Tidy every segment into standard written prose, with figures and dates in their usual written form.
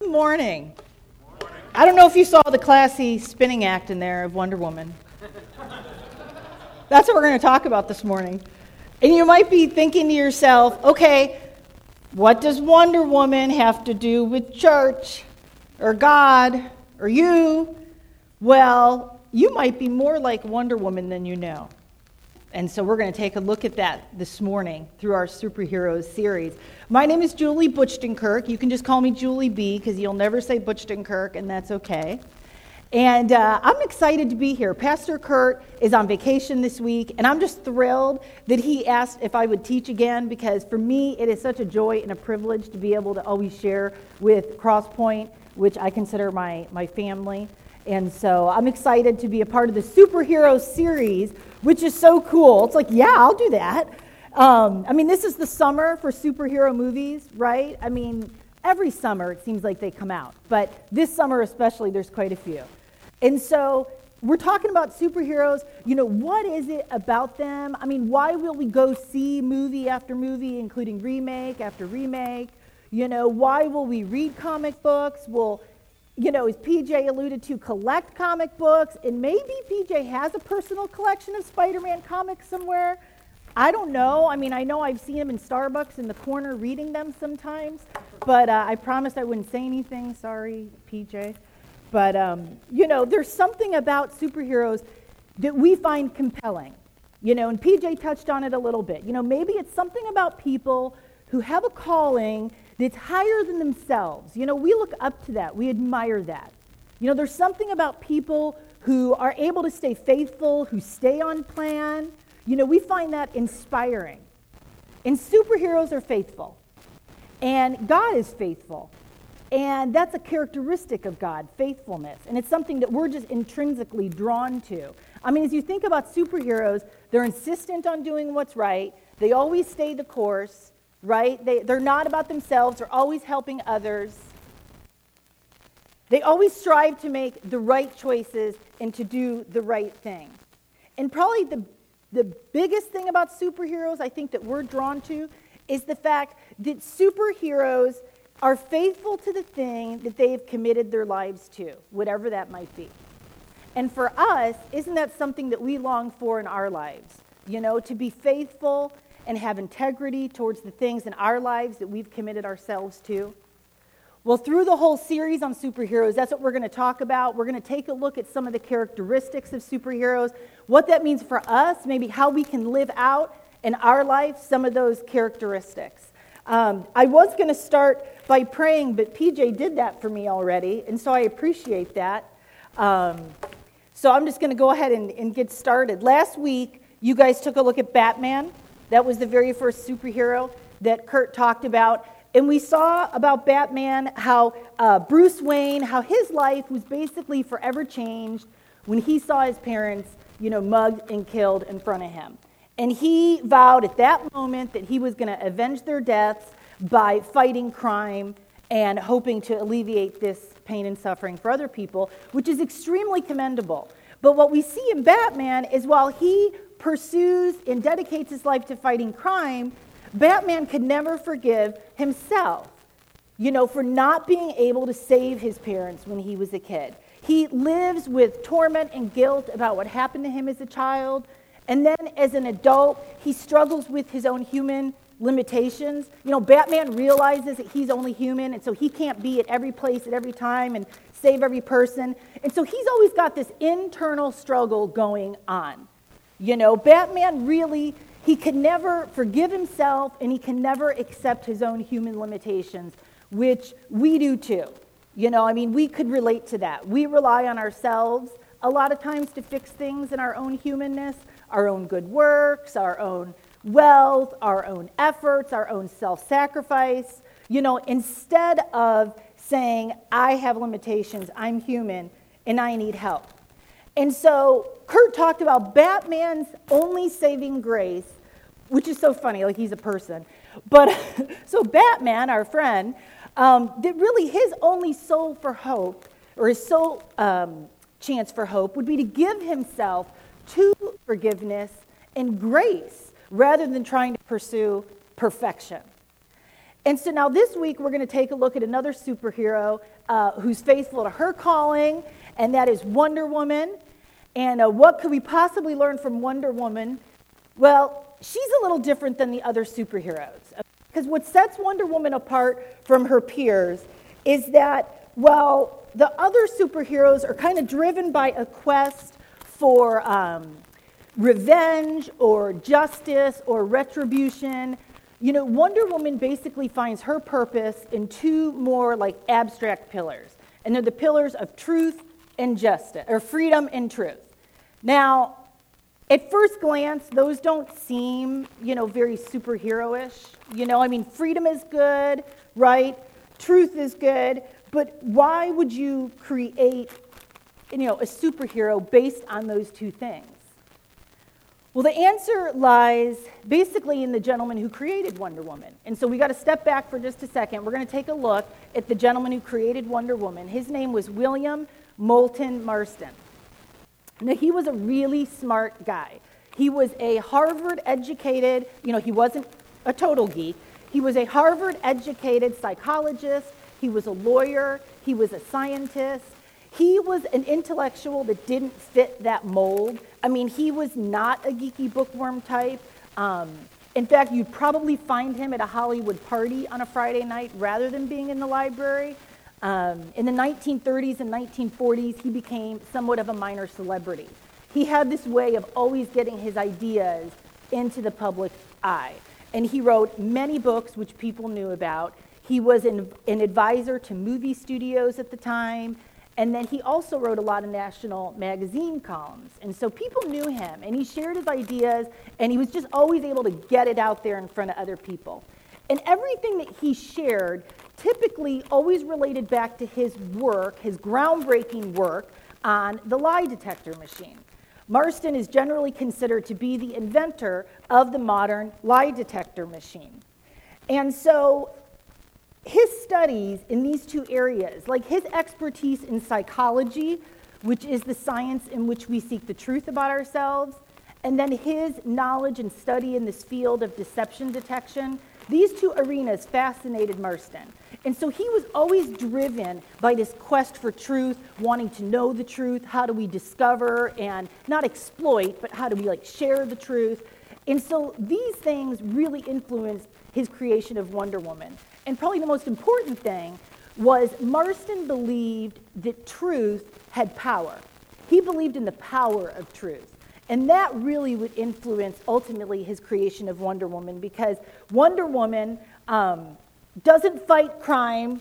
morning. I don't know if you saw the classy spinning act in there of Wonder Woman. That's what we're going to talk about this morning. And you might be thinking to yourself, okay, what does Wonder Woman have to do with church or God or you? Well, you might be more like Wonder Woman than you know. And so we're going to take a look at that this morning through our Superheroes series. My name is Julie Buchtenkirk. You can just call me Julie B because you'll never say Buchtenkirk, and that's okay. And I'm excited to be here. Pastor Kurt is on vacation this week, and I'm just thrilled that he asked if I would teach again, because for me it is such a joy and a privilege to be able to always share with Crosspoint, which I consider my family. And so I'm excited to be a part of the Superheroes series, which is so cool. It's like, yeah, I'll do that. This is the summer for superhero movies, right? Every summer it seems like they come out, but this summer especially, there's quite a few. And so we're talking about superheroes. What is it about them? Why will we go see movie after movie, including remake after remake? Why will we read comic books? As PJ alluded to, collect comic books, and maybe PJ has a personal collection of Spider-Man comics somewhere. I don't know. I know I've seen him in Starbucks in the corner reading them sometimes, but I promised I wouldn't say anything. Sorry, PJ. But, there's something about superheroes that we find compelling, and PJ touched on it a little bit. Maybe it's something about people who have a calling that's higher than themselves. We look up to that. We admire that. There's something about people who are able to stay faithful, who stay on plan. We find that inspiring. And superheroes are faithful. And God is faithful. And that's a characteristic of God, faithfulness. And it's something that we're just intrinsically drawn to. As you think about superheroes, they're insistent on doing what's right. They always stay the course. Right? They're not about themselves. They're always helping others. They always strive to make the right choices and to do the right thing. And probably the biggest thing about superheroes I think that we're drawn to is the fact that superheroes are faithful to the thing that they have committed their lives to, whatever that might be. And for us, isn't that something that we long for in our lives? To be faithful and have integrity towards the things in our lives that we've committed ourselves to. Well, through the whole series on superheroes, that's what we're going to talk about. We're going to take a look at some of the characteristics of superheroes, what that means for us, maybe how we can live out in our life some of those characteristics. I was going to start by praying, but PJ did that for me already, and so I appreciate that. So I'm just going to go ahead and get started. Last week, you guys took a look at Batman. That was the very first superhero that Kurt talked about. And we saw about Batman how Bruce Wayne, how his life was basically forever changed when he saw his parents, mugged and killed in front of him. And he vowed at that moment that he was going to avenge their deaths by fighting crime and hoping to alleviate this pain and suffering for other people, which is extremely commendable. But what we see in Batman is while he pursues and dedicates his life to fighting crime, Batman could never forgive himself, for not being able to save his parents when he was a kid. He lives with torment and guilt about what happened to him as a child, and then as an adult, he struggles with his own human limitations. Batman realizes that he's only human, and so he can't be at every place at every time and save every person. And so he's always got this internal struggle going on. Batman really, he can never forgive himself, and he can never accept his own human limitations, which we do too. We could relate to that. We rely on ourselves a lot of times to fix things in our own humanness, our own good works, our own wealth, our own efforts, our own self-sacrifice, instead of saying, I have limitations, I'm human, and I need help. And so Kurt talked about Batman's only saving grace, which is so funny, like he's a person. But so Batman, our friend, that really his only soul for hope, or his sole chance for hope, would be to give himself to forgiveness and grace rather than trying to pursue perfection. And so now this week we're going to take a look at another superhero who's faithful to her calling, and that is Wonder Woman. And what could we possibly learn from Wonder Woman? Well, she's a little different than the other superheroes. Because what sets Wonder Woman apart from her peers is that while the other superheroes are kind of driven by a quest for revenge or justice or retribution, Wonder Woman basically finds her purpose in two more like abstract pillars. And they're the pillars of truth and justice, or freedom and truth. Now, at first glance, those don't seem, very superhero-ish. Freedom is good, right? Truth is good. But why would you create, a superhero based on those two things? Well, the answer lies basically in the gentleman who created Wonder Woman. And so we got to step back for just a second. We're going to take a look at the gentleman who created Wonder Woman. His name was William Moulton Marston. Now, he was a really smart guy. He was a Harvard-educated, he wasn't a total geek. He was a Harvard-educated psychologist. He was a lawyer. He was a scientist. He was an intellectual that didn't fit that mold. He was not a geeky bookworm type. In fact, you'd probably find him at a Hollywood party on a Friday night rather than being in the library. In the 1930s and 1940s, he became somewhat of a minor celebrity. He had this way of always getting his ideas into the public eye. And he wrote many books which people knew about. He was an advisor to movie studios at the time. And then he also wrote a lot of national magazine columns. And so people knew him, and he shared his ideas, and he was just always able to get it out there in front of other people. And everything that he shared typically always related back to his work, his groundbreaking work on the lie detector machine. Marston is generally considered to be the inventor of the modern lie detector machine. And so his studies in these two areas, like his expertise in psychology, which is the science in which we seek the truth about ourselves, and then his knowledge and study in this field of deception detection, these two arenas fascinated Marston. And so he was always driven by this quest for truth, wanting to know the truth. How do we discover and not exploit, but how do we share the truth? And so these things really influenced his creation of Wonder Woman. And probably the most important thing was Marston believed that truth had power. He believed in the power of truth. And that really would influence, ultimately, his creation of Wonder Woman, because Wonder Woman doesn't fight crime,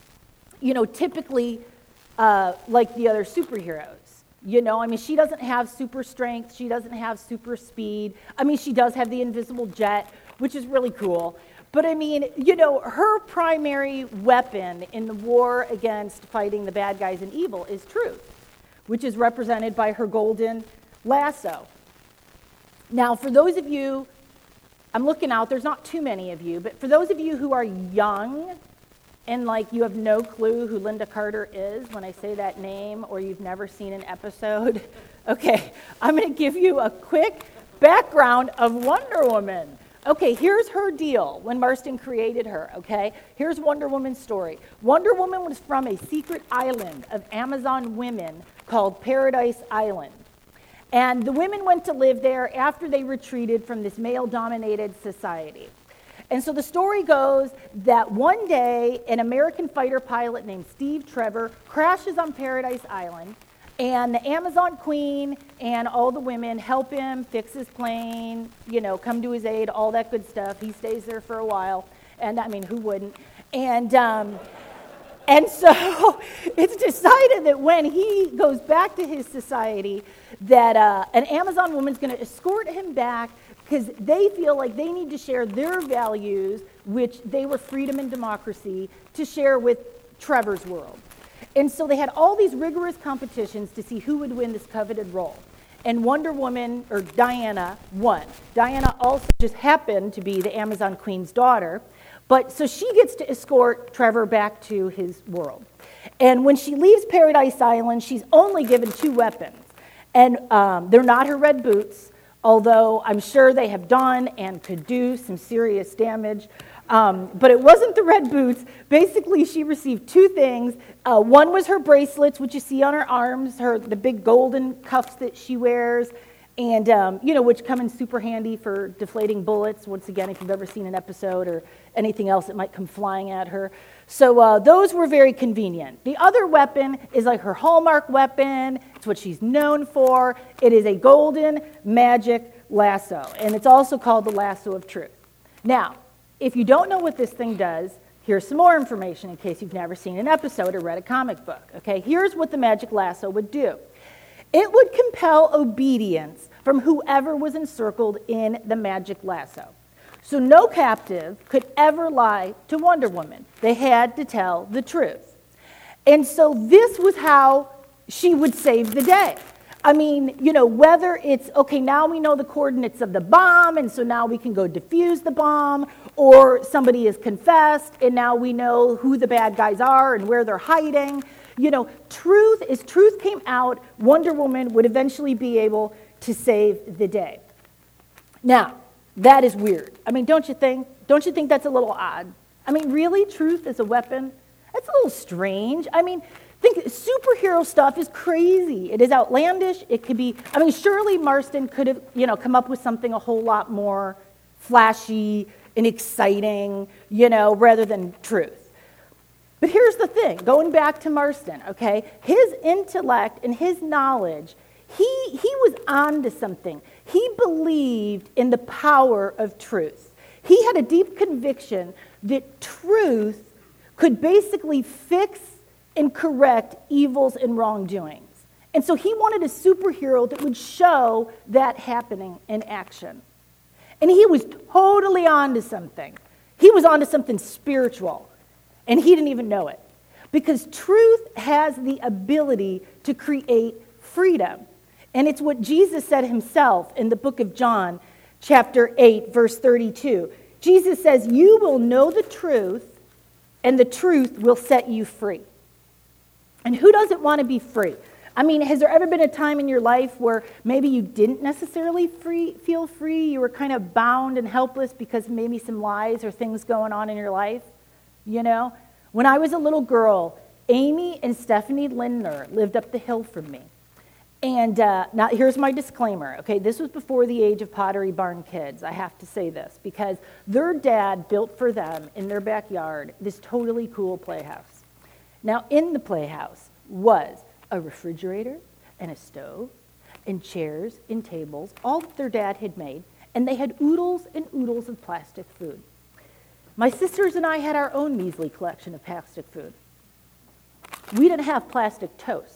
typically like the other superheroes. She doesn't have super strength. She doesn't have super speed. She does have the invisible jet, which is really cool. But her primary weapon in the war against fighting the bad guys and evil is truth, which is represented by her golden lasso. Now, for those of you, I'm looking out, there's not too many of you, but for those of you who are young and you have no clue who Lynda Carter is when I say that name, or you've never seen an episode, okay, I'm going to give you a quick background of Wonder Woman. Okay, here's her deal when Marston created her, okay? Here's Wonder Woman's story. Wonder Woman was from a secret island of Amazon women called Paradise Island. And the women went to live there after they retreated from this male-dominated society. And so the story goes that one day, an American fighter pilot named Steve Trevor crashes on Paradise Island, and the Amazon queen and all the women help him fix his plane, come to his aid, all that good stuff. He stays there for a while, and who wouldn't? And so it's decided that when he goes back to his society, that an Amazon woman's going to escort him back because they feel like they need to share their values, which they were freedom and democracy, to share with Trevor's world. And so they had all these rigorous competitions to see who would win this coveted role. And Wonder Woman, or Diana, won. Diana also just happened to be the Amazon Queen's daughter. But so she gets to escort Trevor back to his world. And when she leaves Paradise Island, she's only given 2 weapons. And they're not her red boots, although I'm sure they have done and could do some serious damage. But it wasn't the red boots. Basically, she received two things. One was her bracelets, which you see on her arms, the big golden cuffs that she wears, and which come in super handy for deflating bullets. Once again, if you've ever seen an episode or anything else that might come flying at her. So those were very convenient. The other weapon is like her hallmark weapon. It's what she's known for. It is a golden magic lasso, and it's also called the lasso of truth. Now, if you don't know what this thing does, here's some more information in case you've never seen an episode or read a comic book. Okay, here's what the magic lasso would do. It would compel obedience from whoever was encircled in the magic lasso. So no captive could ever lie to Wonder Woman. They had to tell the truth. And so this was how she would save the day. I mean, whether it's, okay, now we know the coordinates of the bomb, and so now we can go defuse the bomb, or somebody has confessed, and now we know who the bad guys are and where they're hiding. As truth came out, Wonder Woman would eventually be able to save the day. Now, that is weird. I mean, don't you think? Don't you think that's a little odd? I mean, really, truth as a weapon? That's a little strange. I mean, superhero stuff is crazy. It is outlandish. It could be, surely Marston could have, come up with something a whole lot more flashy and exciting, rather than truth. But here's the thing, going back to Marston, okay? His intellect and his knowledge, he was on to something. He believed in the power of truth. He had a deep conviction that truth could basically fix and correct evils and wrongdoings. And so he wanted a superhero that would show that happening in action. And he was totally onto something. He was onto something spiritual, and he didn't even know it. Because truth has the ability to create freedom. And it's what Jesus said himself in the book of John, chapter 8, verse 32. Jesus says, "You will know the truth, and the truth will set you free." And who doesn't want to be free? I mean, has there ever been a time in your life where maybe you didn't necessarily feel free? You were kind of bound and helpless because maybe some lies or things going on in your life? When I was a little girl, Amy and Stephanie Lindner lived up the hill from me. And now here's my disclaimer, okay? This was before the age of Pottery Barn Kids. I have to say this because their dad built for them in their backyard this totally cool playhouse. Now, in the playhouse was a refrigerator and a stove and chairs and tables, all that their dad had made, and they had oodles and oodles of plastic food. My sisters and I had our own measly collection of plastic food. We didn't have plastic toast.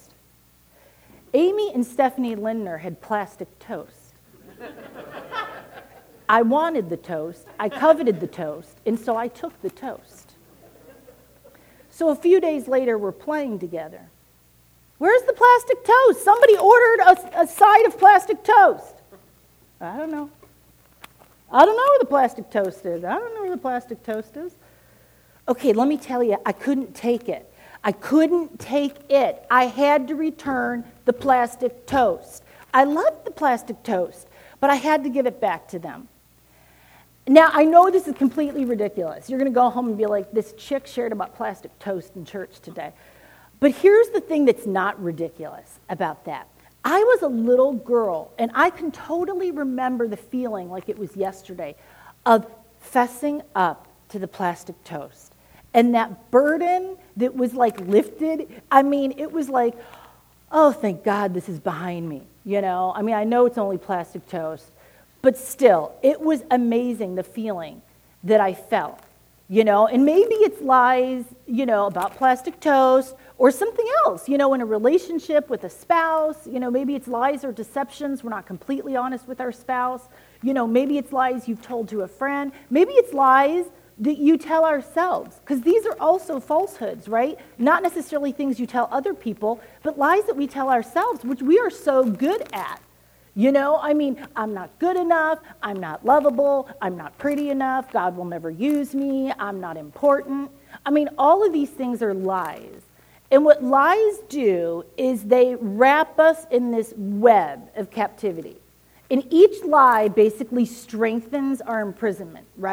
Amy and Stephanie Lindner had plastic toast. I wanted the toast, I coveted the toast, and so I took the toast. So a few days later, we're playing together. Where's the plastic toast? Somebody ordered a side of plastic toast. I don't know. I don't know where the plastic toast is. I don't know where the plastic toast is. Okay, let me tell you, I couldn't take it. I couldn't take it. I had to return the plastic toast. I loved the plastic toast, but I had to give it back to them. Now, I know this is completely ridiculous. You're going to go home and be like, this chick shared about plastic toast in church today. But here's the thing that's not ridiculous about that. I was a little girl, and I can totally remember the feeling like it was yesterday of fessing up to the plastic toast. And that burden that was like lifted, it was like, oh, thank God this is behind me. I know it's only plastic toast, but still, it was amazing the feeling that I felt. And maybe it's lies, about plastic toast or something else, in a relationship with a spouse, maybe it's lies or deceptions. We're not completely honest with our spouse. Maybe it's lies you've told to a friend. Maybe it's lies that you tell ourselves, because these are also falsehoods, right? Not necessarily things you tell other people, but lies that we tell ourselves, which we are so good at. I'm not good enough, I'm not lovable, I'm not pretty enough, God will never use me, I'm not important. All of these things are lies. And what lies do is they wrap us in this web of captivity. And each lie basically strengthens our imprisonment, right?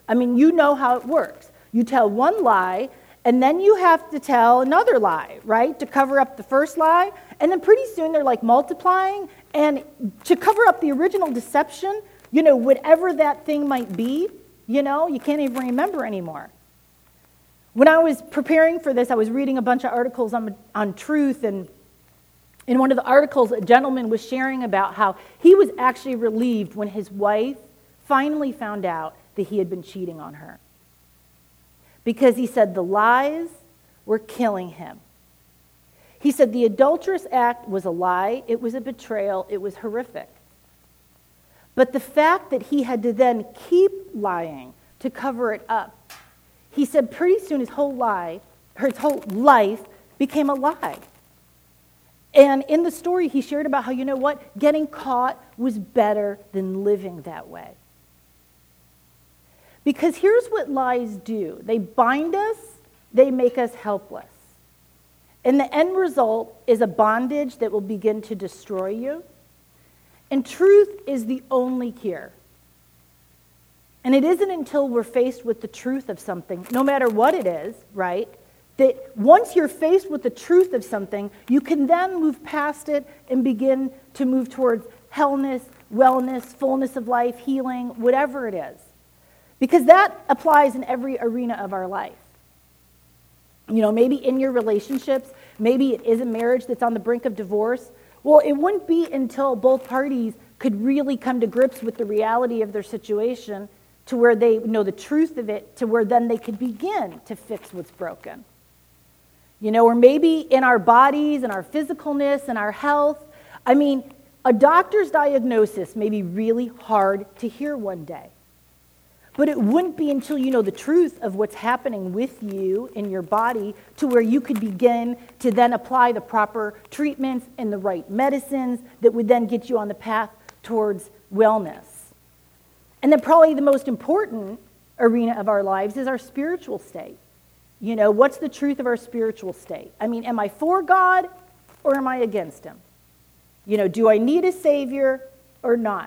I mean, you know how it works. You tell one lie, and then you have to tell another lie, right, to cover up the first lie. And then pretty soon they're like multiplying. And to cover up the original deception, whatever that thing might be, you can't even remember anymore. When I was preparing for this, I was reading a bunch of articles on truth, and in one of the articles, a gentleman was sharing about how he was actually relieved when his wife finally found out that he had been cheating on her. Because he said the lies were killing him. He said the adulterous act was a lie, it was a betrayal, it was horrific. But the fact that he had to then keep lying to cover it up, he said pretty soon his whole life became a lie. And in the story, he shared about how, getting caught was better than living that way. Because here's what lies do. They bind us, they make us helpless. And the end result is a bondage that will begin to destroy you. And truth is the only cure. And it isn't until we're faced with the truth of something, no matter what it is, right, that once you're faced with the truth of something, you can then move past it and begin to move towards wellness, fullness of life, healing, whatever it is. Because that applies in every arena of our life. Maybe in your relationships, maybe it is a marriage that's on the brink of divorce. Well, it wouldn't be until both parties could really come to grips with the reality of their situation to where they know the truth of it, to where then they could begin to fix what's broken. Or maybe in our bodies and our physicalness and our health. I mean, a doctor's diagnosis may be really hard to hear one day. But it wouldn't be until you know the truth of what's happening with you in your body to where you could begin to then apply the proper treatments and the right medicines that would then get you on the path towards wellness. And then probably the most important arena of our lives is our spiritual state. What's the truth of our spiritual state? I mean, am I for God or am I against him? Do I need a Savior or not?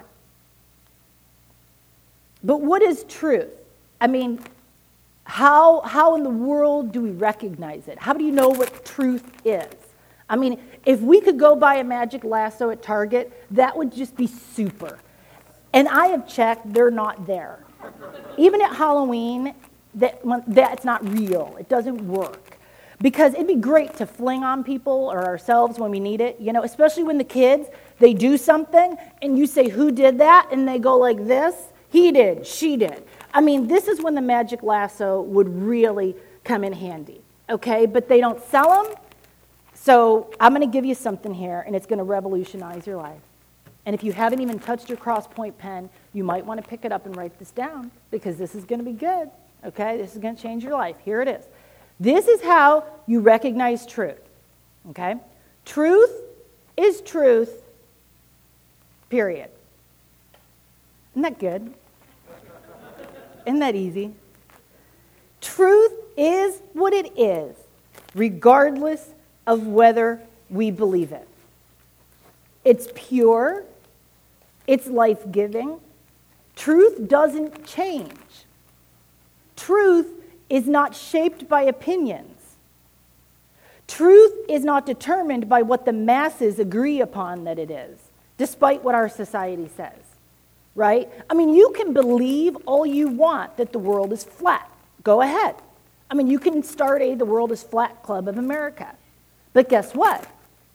But what is truth? I mean, how in the world do we recognize it? How do you know what truth is? I mean, if we could go buy a magic lasso at Target, that would just be super. And I have checked, they're not there. Even at Halloween, that's not real. It doesn't work. Because it'd be great to fling on people or ourselves when we need it, especially when the kids, they do something and you say, who did that? And they go like this. He did, she did. I mean, this is when the magic lasso would really come in handy, okay? But they don't sell them, so I'm going to give you something here, and it's going to revolutionize your life. And if you haven't even touched your cross-point pen, you might want to pick it up and write this down, because this is going to be good, okay? This is going to change your life. Here it is. This is how you recognize truth, okay? Truth is truth, period. Isn't that good? Isn't that easy? Truth is what it is, regardless of whether we believe it. It's pure. It's life-giving. Truth doesn't change. Truth is not shaped by opinions. Truth is not determined by what the masses agree upon that it is, despite what our society says. Right? I mean, you can believe all you want that the world is flat. Go ahead. I mean, you can start the World is Flat Club of America. But guess what?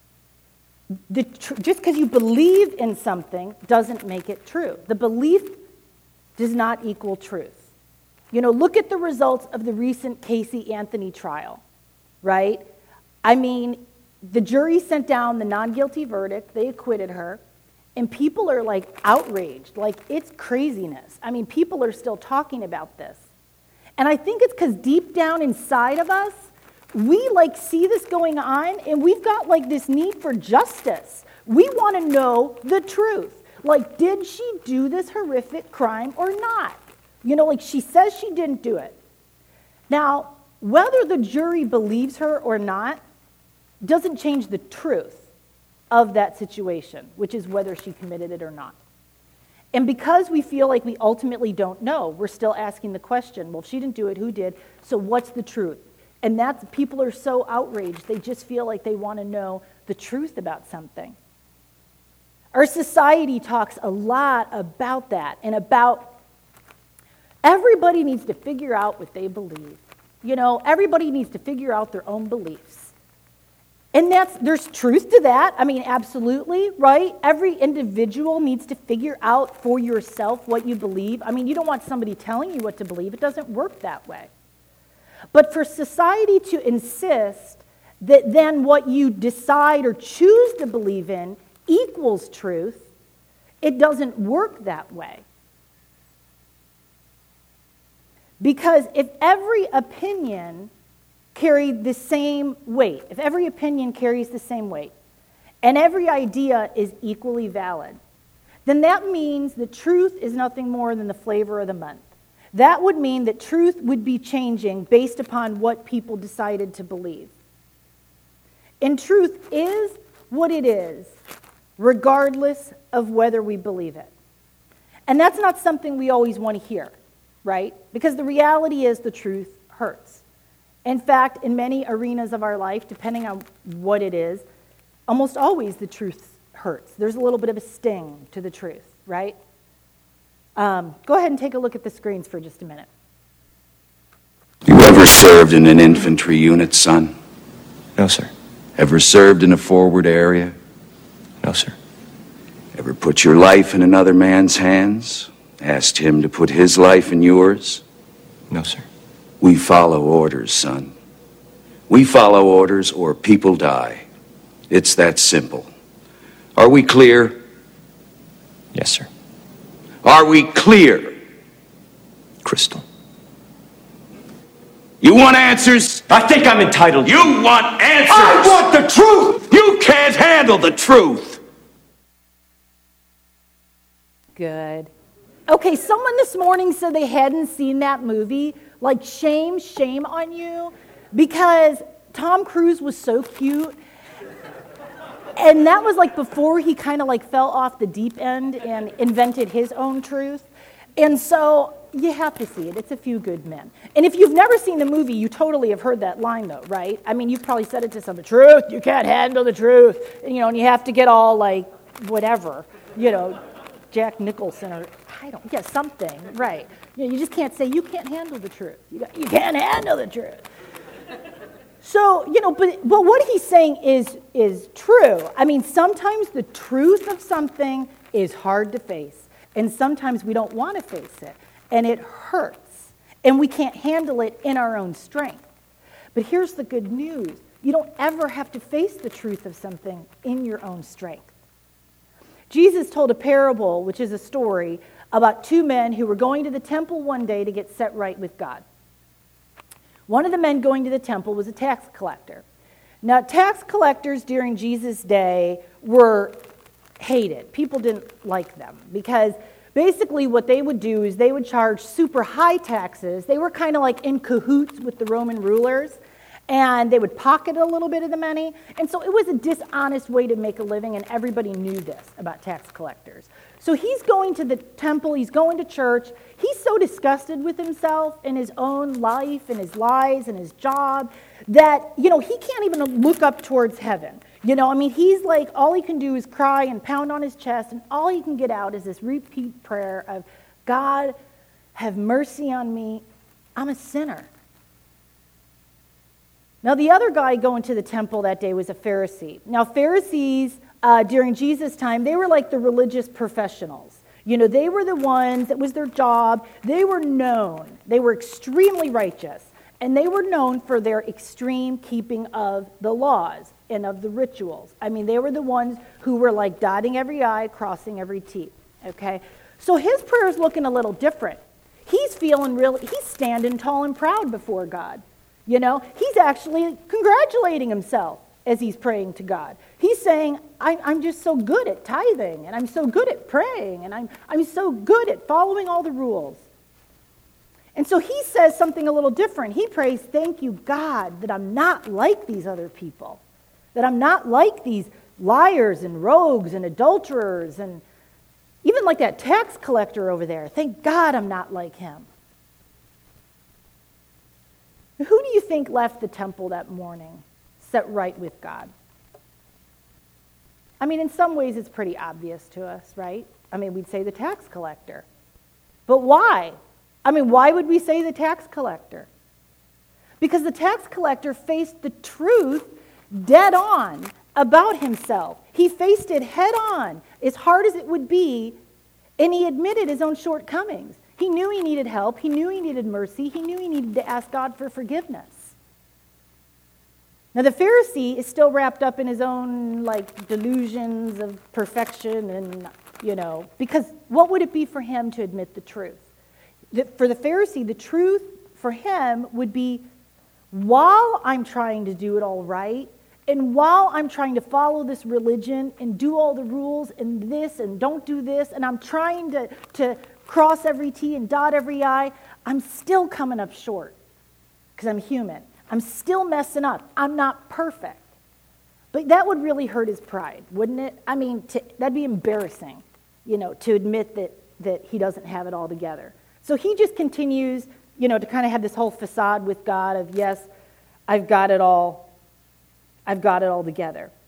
Just because you believe in something doesn't make it true. The belief does not equal truth. Look at the results of the recent Casey Anthony trial, right? I mean, the jury sent down the non-guilty verdict. They acquitted her. And people are outraged, it's craziness. I mean, people are still talking about this. And I think it's because deep down inside of us, we see this going on and we've got this need for justice. We want to know the truth. Did she do this horrific crime or not? She says she didn't do it. Now, whether the jury believes her or not doesn't change the truth of that situation, which is whether she committed it or not. And because we feel like we ultimately don't know, we're still asking the question, well, if she didn't do it, who did? So what's the truth? And that's, people are so outraged, they just feel like they want to know the truth about something. Our society talks a lot about that and about everybody needs to figure out what they believe. You know, everybody needs to figure out their own beliefs. And there's truth to that. I mean, absolutely, right? Every individual needs to figure out for yourself what you believe. I mean, you don't want somebody telling you what to believe. It doesn't work that way. But for society to insist that then what you decide or choose to believe in equals truth, it doesn't work that way. Because if every opinion carried the same weight, if every opinion carries the same weight, and every idea is equally valid, then that means that truth is nothing more than the flavor of the month. That would mean that truth would be changing based upon what people decided to believe. And truth is what it is, regardless of whether we believe it. And that's not something we always want to hear, right? Because the reality is the truth hurts. In fact, in many arenas of our life, depending on what it is, almost always the truth hurts. There's a little bit of a sting to the truth, right? Go ahead and take a look at the screens for just a minute. You ever served in an infantry unit, son? No, sir. Ever served in a forward area? No, sir. Ever put your life in another man's hands? Asked him to put his life in yours? No, sir. We follow orders, son. We follow orders or people die. It's that simple. Are we clear? Yes, sir. Are we clear? Crystal. You want answers? I think I'm entitled. You want answers? I want the truth! You can't handle the truth! Good. Okay, someone this morning said they hadn't seen that movie. Like, shame on you, because Tom Cruise was so cute. And that was like before he kind of like fell off the deep end and invented his own truth. And so you have to see it. It's A Few Good Men. And if you've never seen the movie, you totally have heard that line though, right? I mean, you've probably said it to somebody, truth, you can't handle the truth. And, and you have to get all like, whatever, Jack Nicholson or, something, right. You just can't say you can't handle the truth. You can't handle the truth. So, but what he's saying is true. I mean, sometimes the truth of something is hard to face, and sometimes we don't want to face it, and it hurts, and we can't handle it in our own strength. But here's the good news. You don't ever have to face the truth of something in your own strength. Jesus told a parable, which is a story, about two men who were going to the temple one day to get set right with God. One of the men going to the temple was a tax collector. Now, tax collectors during Jesus' day were hated. People didn't like them because basically what they would do is they would charge super high taxes. They were kind of like in cahoots with the Roman rulers, and they would pocket a little bit of the money. And so it was a dishonest way to make a living, and everybody knew this about tax collectors. So he's going to the temple, he's going to church. He's so disgusted with himself and his own life and his lies and his job that, he can't even look up towards heaven. He's like, all he can do is cry and pound on his chest, and all he can get out is this repeat prayer of, God, have mercy on me. I'm a sinner. Now, the other guy going to the temple that day was a Pharisee. Now, Pharisees, during Jesus' time, they were like the religious professionals. They were the ones, that was their job. They were known. They were extremely righteous. And they were known for their extreme keeping of the laws and of the rituals. They were the ones who were like dotting every I, crossing every T. Okay? So his prayer is looking a little different. He's he's standing tall and proud before God. He's actually congratulating himself as he's praying to God. He's saying, I'm just so good at tithing, and I'm so good at praying, and I'm so good at following all the rules. And so he says something a little different. He prays, thank you, God, that I'm not like these other people, that I'm not like these liars and rogues and adulterers and even even like that tax collector over there. Thank God I'm not like him. Who do you think left the temple that morning, set right with God? I mean, in some ways it's pretty obvious to us, right? I mean, we'd say the tax collector. But why? I mean, why would we say the tax collector? Because the tax collector faced the truth dead on about himself. He faced it head on, as hard as it would be, and he admitted his own shortcomings. He knew he needed help. He knew he needed mercy. He knew he needed to ask God for forgiveness. Now, the Pharisee is still wrapped up in his own, delusions of perfection and, because what would it be for him to admit the truth? For the Pharisee, the truth for him would be, while I'm trying to do it all right, and while I'm trying to follow this religion and do all the rules and this and don't do this, and I'm trying to cross every T and dot every I, I'm still coming up short because I'm human. I'm still messing up. I'm not perfect. But that would really hurt his pride, wouldn't it? I mean, that'd be embarrassing, to admit that he doesn't have it all together. So he just continues, to kind of have this whole facade with God of, yes, I've got it all together.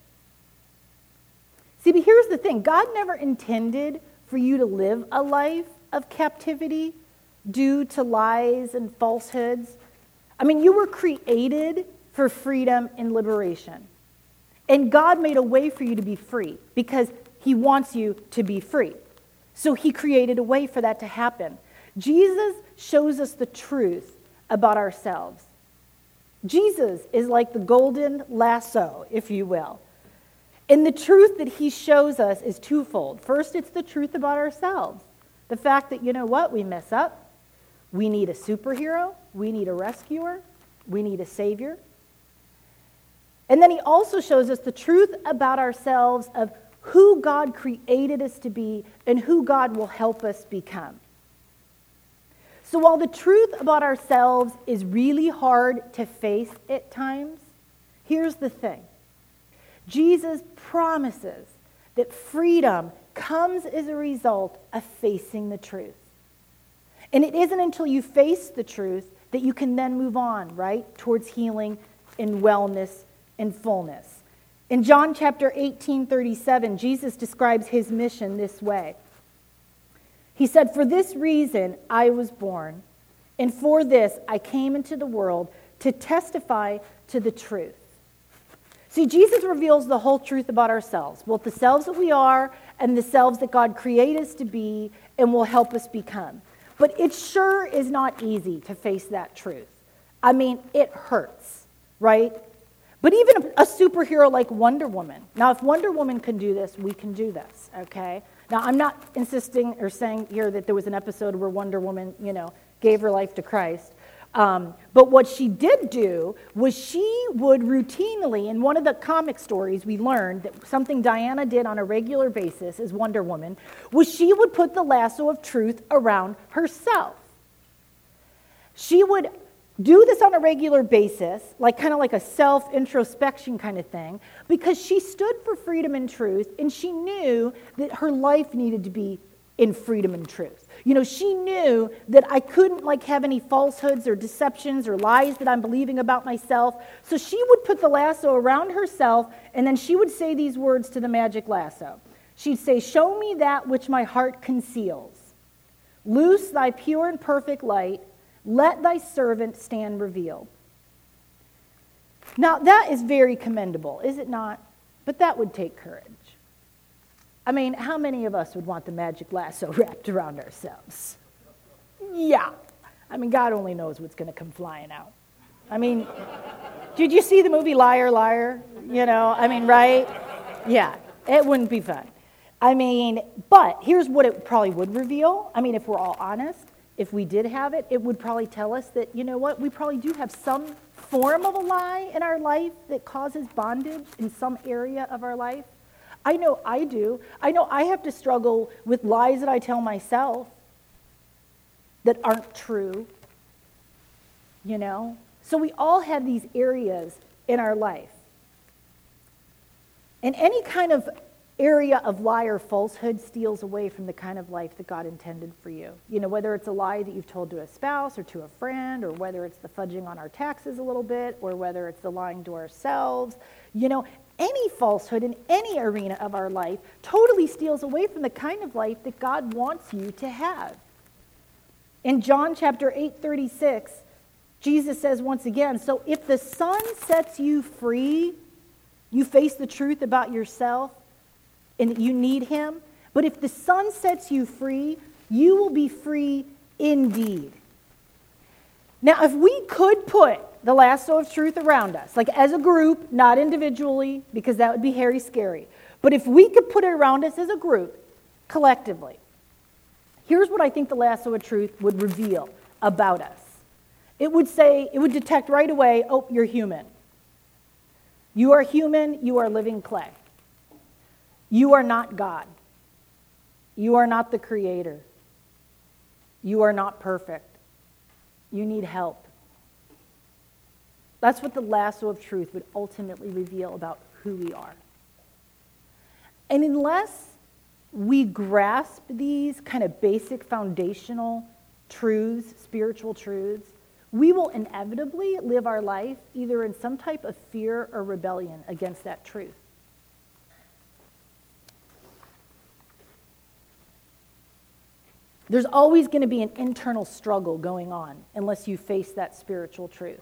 See, but here's the thing. God never intended for you to live a life of captivity due to lies and falsehoods. I mean, you were created for freedom and liberation. And God made a way for you to be free because he wants you to be free. So he created a way for that to happen. Jesus shows us the truth about ourselves. Jesus is like the golden lasso, if you will. And the truth that he shows us is twofold. First, it's the truth about ourselves. The fact that, we mess up. We need a superhero. We need a rescuer. We need a savior. And then he also shows us the truth about ourselves of who God created us to be and who God will help us become. So while the truth about ourselves is really hard to face at times, here's the thing. Jesus promises that freedom comes as a result of facing the truth. And it isn't until you face the truth that you can then move on, right, towards healing and wellness and fullness. In John chapter 18:37, Jesus describes his mission this way. He said, "For this reason I was born, and for this I came into the world to testify to the truth." See, Jesus reveals the whole truth about ourselves, both the selves that we are and the selves that God created us to be and will help us become. But it sure is not easy to face that truth. I mean, it hurts, right? But even a superhero like Wonder Woman. Now, if Wonder Woman can do this, we can do this, okay? Now, I'm not insisting or saying here that there was an episode where Wonder Woman, gave her life to Christ. But what she did do was she would routinely, in one of the comic stories we learned, that something Diana did on a regular basis as Wonder Woman, was she would put the lasso of truth around herself. She would do this on a regular basis, kind of like a self-introspection kind of thing, because she stood for freedom and truth, and she knew that her life needed to be in freedom and truth. She knew that I couldn't have any falsehoods or deceptions or lies that I'm believing about myself. So she would put the lasso around herself, and then she would say these words to the magic lasso. She'd say, "Show me that which my heart conceals. Loose thy pure and perfect light. Let thy servant stand revealed." Now, that is very commendable, is it not? But that would take courage. I mean, how many of us would want the magic lasso wrapped around ourselves? Yeah. I mean, God only knows what's going to come flying out. I mean, did you see the movie Liar, Liar? Right? Yeah, it wouldn't be fun. But here's what it probably would reveal. If we're all honest, if we did have it, it would probably tell us that, we probably do have some form of a lie in our life that causes bondage in some area of our life. I know I do. I know I have to struggle with lies that I tell myself that aren't true, So we all have these areas in our life. And any kind of area of lie or falsehood steals away from the kind of life that God intended for you. You know, whether it's a lie that you've told to a spouse or to a friend, or whether it's the fudging on our taxes a little bit, or whether it's the lying to ourselves. You know, any falsehood in any arena of our life totally steals away from the kind of life that God wants you to have. In John chapter 8:36, Jesus says once again, so if the Son sets you free, you face the truth about yourself and that you need him. But if the Son sets you free, you will be free indeed. Now, if we could put the lasso of truth around us, like as a group, not individually, because that would be hairy scary, but if we could put it around us as a group, collectively, here's what I think the lasso of truth would reveal about us. It would detect right away, oh, you're human. You are human, you are living clay. You are not God. You are not the creator. You are not perfect. You need help. That's what the lasso of truth would ultimately reveal about who we are. And unless we grasp these kind of basic foundational truths, spiritual truths, we will inevitably live our life either in some type of fear or rebellion against that truth. There's always going to be an internal struggle going on unless you face that spiritual truth.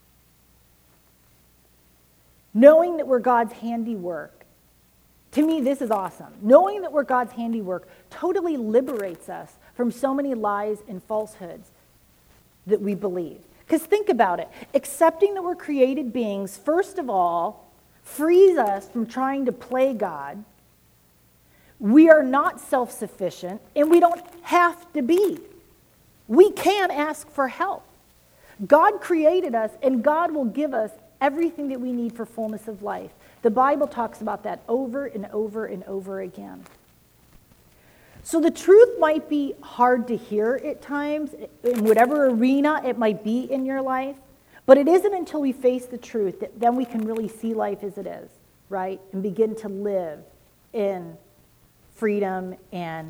Knowing that we're God's handiwork, to me, this is awesome. Knowing that we're God's handiwork totally liberates us from so many lies and falsehoods that we believe. Because think about it. Accepting that we're created beings, first of all, frees us from trying to play God. We are not self-sufficient, and we don't have to be. We can ask for help. God created us, and God will give us everything that we need for fullness of life. The Bible talks about that over and over and over again. So the truth might be hard to hear at times, in whatever arena it might be in your life, but it isn't until we face the truth that then we can really see life as it is, right? And begin to live in freedom and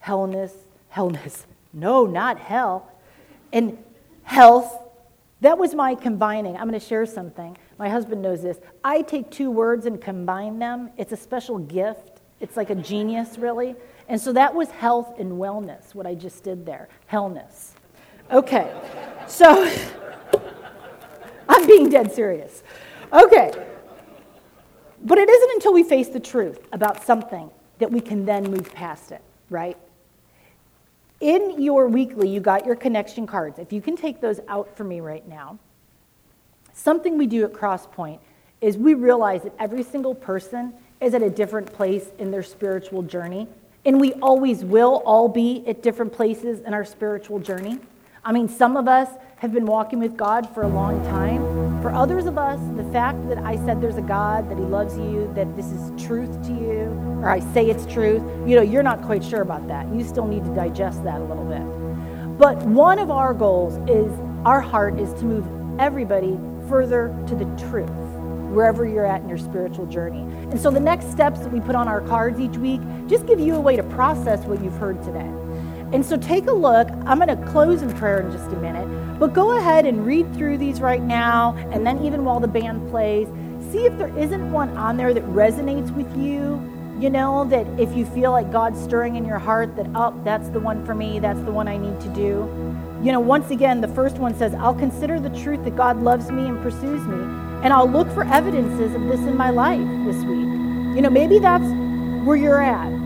no, not hell, and health. That was my combining. I'm going to share something. My husband knows this. I take two words and combine them. It's a special gift. It's like a genius, really. And so that was health and wellness, what I just did there. Hellness. Okay. So, I'm being dead serious. Okay. But it isn't until we face the truth about something that we can then move past it, right? In your weekly, you got your connection cards. If you can take those out for me right now. Something we do at Crosspoint is we realize that every single person is at a different place in their spiritual journey. And we always will all be at different places in our spiritual journey. I mean, some of us have been walking with God for a long time. For others of us, the fact that I said there's a God, that he loves you, that this is truth to you, or I say it's truth, you're not quite sure about that. You still need to digest that a little bit. But one of our goals is, our heart is to move everybody further to the truth, wherever you're at in your spiritual journey. And so the next steps that we put on our cards each week just give you a way to process what you've heard today. And so take a look. I'm going to close in prayer in just a minute, but go ahead and read through these right now, and then even while the band plays, see if there isn't one on there that resonates with you, that if you feel like God's stirring in your heart that, oh, that's the one for me, that's the one I need to do. Once again, the first one says, I'll consider the truth that God loves me and pursues me, and I'll look for evidences of this in my life this week. Maybe that's where you're at.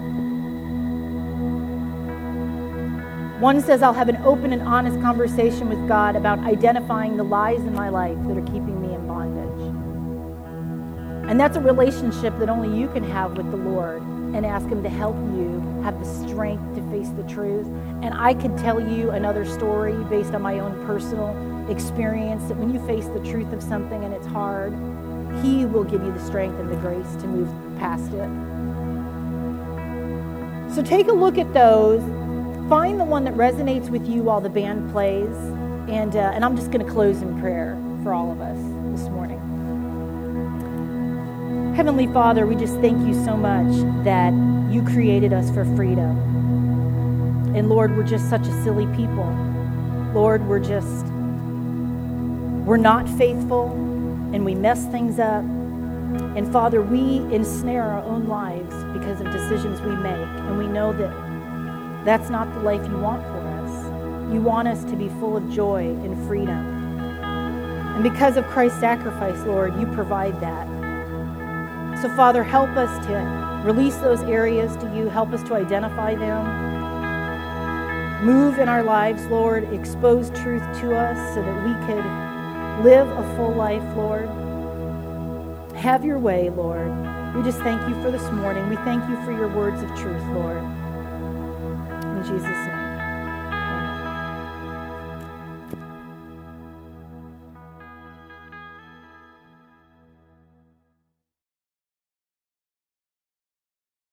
One says, I'll have an open and honest conversation with God about identifying the lies in my life that are keeping me in bondage. And that's a relationship that only you can have with the Lord, and ask him to help you have the strength to face the truth. And I could tell you another story based on my own personal experience that when you face the truth of something and it's hard, he will give you the strength and the grace to move past it. So take a look at those. Find the one that resonates with you while the band plays. And I'm just going to close in prayer for all of us this morning. Heavenly Father, we just thank you so much that you created us for freedom. And Lord, we're just such a silly people. Lord, we're not faithful, and we mess things up. And Father, we ensnare our own lives because of decisions we make. And we know that that's not the life you want for us. You want us to be full of joy and freedom. And because of Christ's sacrifice, Lord, you provide that. So Father, help us to release those areas to you. Help us to identify them. Move in our lives, Lord. Expose truth to us so that we could live a full life, Lord. Have your way, Lord. We just thank you for this morning. We thank you for your words of truth, Lord. In Jesus' name.